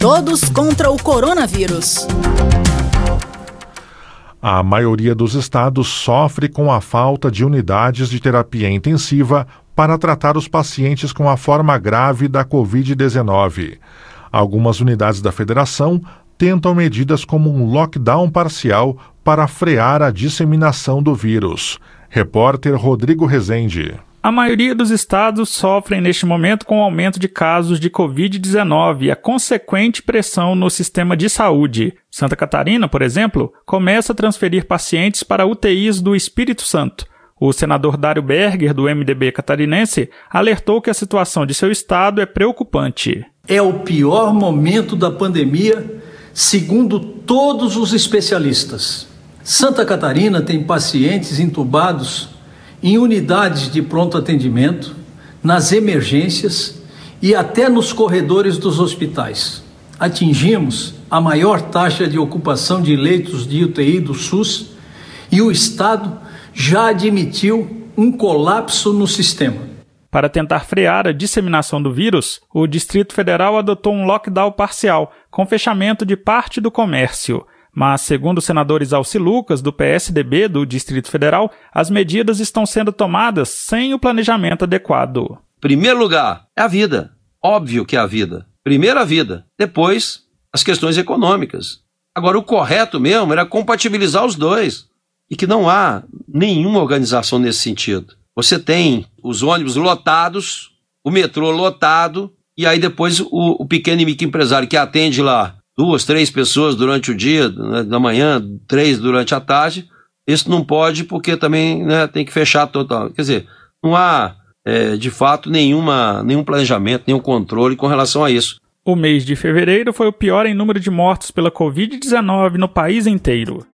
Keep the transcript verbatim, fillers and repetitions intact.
Todos contra o coronavírus. A maioria dos estados sofre com a falta de unidades de terapia intensiva para tratar os pacientes com a forma grave da covid dezenove. Algumas unidades da federação tentam medidas como um lockdown parcial para frear a disseminação do vírus. Repórter Rodrigo Rezende. A maioria dos estados sofrem neste momento com o aumento de casos de covid dezenove e a consequente pressão no sistema de saúde. Santa Catarina, por exemplo, começa a transferir pacientes para U T Is do Espírito Santo. O senador Dário Berger, do M D B catarinense, alertou que a situação de seu estado é preocupante. É o pior momento da pandemia, segundo todos os especialistas. Santa Catarina tem pacientes entubados em unidades de pronto atendimento, nas emergências e até nos corredores dos hospitais. Atingimos a maior taxa de ocupação de leitos de U T I do SUS e o Estado já admitiu um colapso no sistema. Para tentar frear a disseminação do vírus, o Distrito Federal adotou um lockdown parcial, com fechamento de parte do comércio. Mas, segundo o senador Isalci Lucas, do P S D B do Distrito Federal, as medidas estão sendo tomadas sem o planejamento adequado. Primeiro lugar, é a vida. Óbvio que é a vida. Primeiro a vida, depois as questões econômicas. Agora, o correto mesmo era compatibilizar os dois. E que não há nenhuma organização nesse sentido. Você tem os ônibus lotados, o metrô lotado, e aí depois o, o pequeno e microempresário que atende lá duas, três pessoas durante o dia, né, da manhã, três durante a tarde, isso não pode porque também, né, tem que fechar total. Quer dizer, não há, é, de fato, nenhuma, nenhum planejamento, nenhum controle com relação a isso. O mês de fevereiro foi o pior em número de mortos pela covid dezenove no país inteiro.